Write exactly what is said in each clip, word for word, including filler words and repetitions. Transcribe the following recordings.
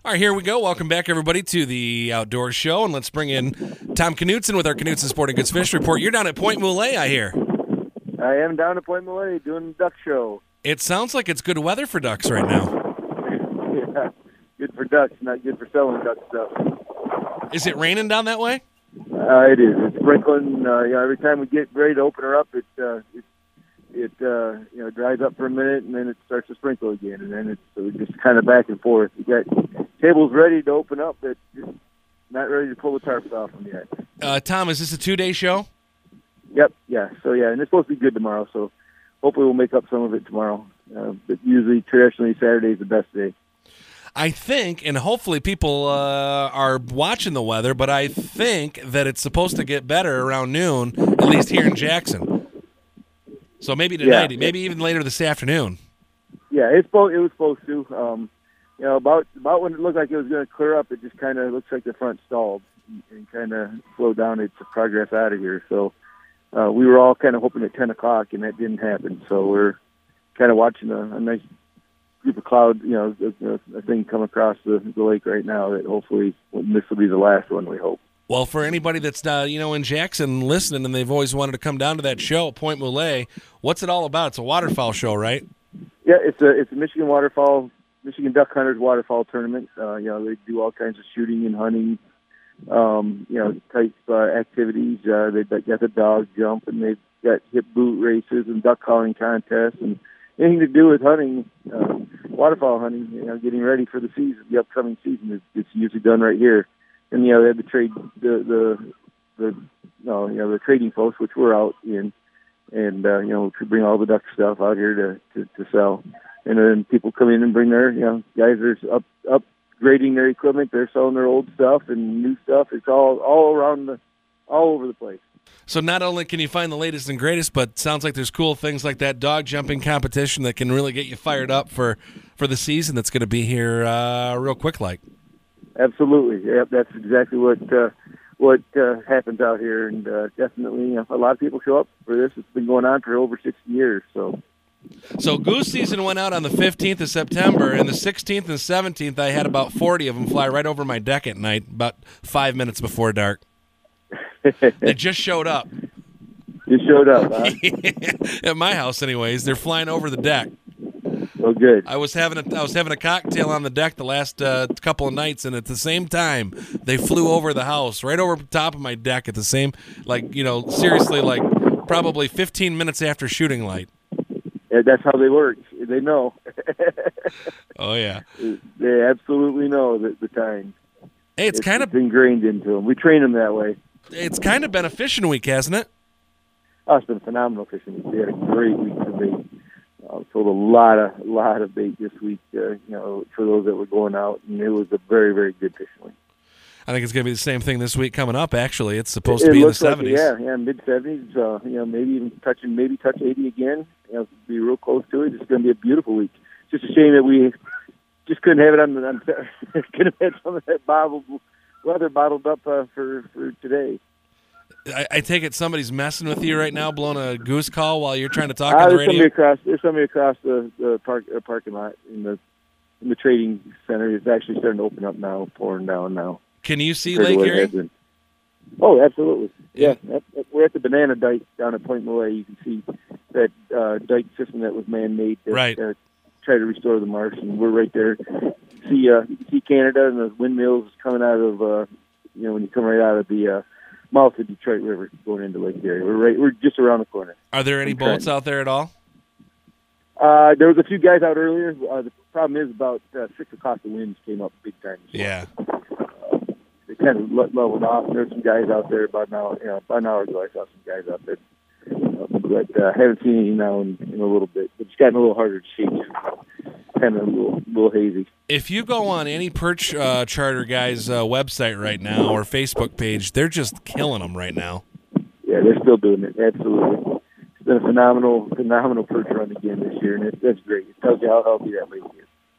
All right, here we go. Welcome back, everybody, to the Outdoor Show, and let's bring in Tom Knutson with our Knutson Sporting Goods Fish Report. You're down at Point Moulet, I hear. I am down at Point Moulet doing the duck show. It sounds like it's good weather for ducks right now. Yeah, good for ducks, not good for selling duck stuff. Is it raining down that way? Uh, it is. It's sprinkling. Uh, you know, every time we get ready to open her up, it uh, it, it uh, you know dries up for a minute, and then it starts to sprinkle again, and then it's so we just kind of back and forth. We got tables ready to open up, but just not ready to pull the tarps off them yet. Uh, Tom, is this a two-day show? Yep. Yeah. So yeah, and it's supposed to be good tomorrow. So hopefully we'll make up some of it tomorrow. Uh, but usually, traditionally, Saturday is the best day. I think, and hopefully people uh, are watching the weather, but I think that it's supposed to get better around noon, at least here in Jackson. So maybe tonight, yeah. maybe even later this afternoon. Yeah, it's supposed, it was supposed to. Um, you know, about about when it looked like it was going to clear up, it just kind of looks like the front stalled and kind of slowed down its progress out of here. So uh, we were all kind of hoping at ten o'clock, and that didn't happen. So we're kind of watching a, a nice group of cloud, you know, a, a thing come across the, the lake right now that hopefully this will be the last one, we hope. Well, for anybody that's, uh, you know, in Jackson listening and they've always wanted to come down to that show at Point Moulet, what's it all about? It's a waterfowl show, right? Yeah, it's a it's a Michigan waterfowl, Michigan Duck Hunters waterfowl tournament. Uh, you know, they do all kinds of shooting and hunting, um, you know, type uh, activities. Uh, they've got the dog jump, and they've got hip boot races and duck calling contests, and anything to do with hunting, uh, waterfowl hunting, you know, getting ready for the season, the upcoming season, is it's usually done right here. And, you know, they have the trade, the, the, the, no, you know, the trading post, which we're out in, and, uh, you know, we bring all the duck stuff out here to, to, to sell. And then people come in and bring their, you know, guys are up, upgrading their equipment. They're selling their old stuff and new stuff. It's all, all around the, all over the place. So not only can you find the latest and greatest, but sounds like there's cool things like that dog jumping competition that can really get you fired up for, for the season that's going to be here uh, real quick like. Absolutely. Yep, that's exactly what uh, what uh, happens out here, and uh, definitely you know, a lot of people show up for this. It's been going on for over sixty years. So So goose season went out on the fifteenth of September, and the sixteenth and seventeenth I had about forty of them fly right over my deck at night, about five minutes before dark. They just showed up. You showed up, huh? At my house, anyways. They're flying over the deck. Oh, good. I was having a I was having a cocktail on the deck the last uh, couple of nights, and at the same time, they flew over the house, right over top of my deck at the same, like you know, seriously, like probably fifteen minutes after shooting light. Yeah, that's how they work. They know. Oh yeah. They absolutely know the, the time. Hey, it's, it's kind of of ingrained into them. We train them that way. It's kind of been a fishing week, hasn't it? Oh, it's been a phenomenal fishing week. We had a great week for bait. Uh, sold a lot of lot of bait this week. Uh, you know, for those that were going out, and it was a very very good fishing week. I think it's going to be the same thing this week coming up. Actually, it's supposed it, to be it in the seventies. Like, yeah, yeah, mid seventies. Uh, you know, maybe even touching, maybe touch eighty again. You know, be real close to it. It's going to be a beautiful week. Just a shame that we just couldn't have it on. on could have had some of that bottled weather bottled up uh, for for today. I, I take it somebody's messing with you right now, blowing a goose call while you're trying to talk uh, on the there's radio. Somebody across, there's somebody across the, the park uh, parking lot in the in the trading center. It's actually starting to open up now, pouring down now. Can you see Lake Erie? Oh, absolutely. Yeah, yeah. We're at the Banana Dike down at Point Moulet. You can see that uh, dike system that was man-made to right. uh, try to restore the marsh, and we're right there. You can see, uh, you can see Canada and the windmills coming out of, uh, you know, when you come right out of the uh, mouth of Detroit River going into Lake Erie. We're right. We're just around the corner. Are there any boats out there at all? Uh, there was a few guys out earlier. Uh, the problem is about uh, six o'clock the winds came up big time. Yeah. Uh, they kind of leveled off. And there's some guys out there about an hour, you know, about an hour ago. I saw some guys out there, uh, but uh, haven't seen any now in, in a little bit. It's gotten a little harder to see. Kind of a little, little hazy. If you go on any perch uh, charter guy's uh, website right now or Facebook page, they're just killing them right now. Yeah, they're still doing it. Absolutely. It's been a phenomenal, phenomenal perch run again this year, and it, that's great. It tells you how healthy that lake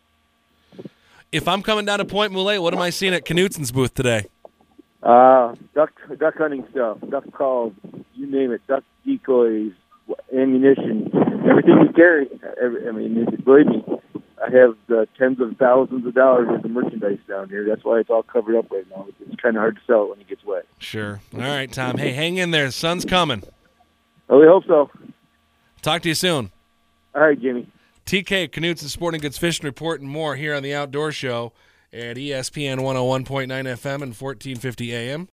is. If I'm coming down to Point Moulet, what am I seeing at Knutson's booth today? Uh, duck, duck hunting stuff, duck calls, you name it, duck decoys, ammunition, everything we carry. Every, I mean, believe me, I have uh, tens of thousands of dollars worth of merchandise down here. That's why it's all covered up right now. It's kind of hard to sell it when it gets wet. Sure. All right, Tom. Hey, hang in there. The sun's coming. Oh, we hope so. Talk to you soon. All right, Jimmy. T K, Knutson Sporting Goods Fishing Report and more here on the Outdoor Show at E S P N one oh one point nine F M and fourteen fifty A M.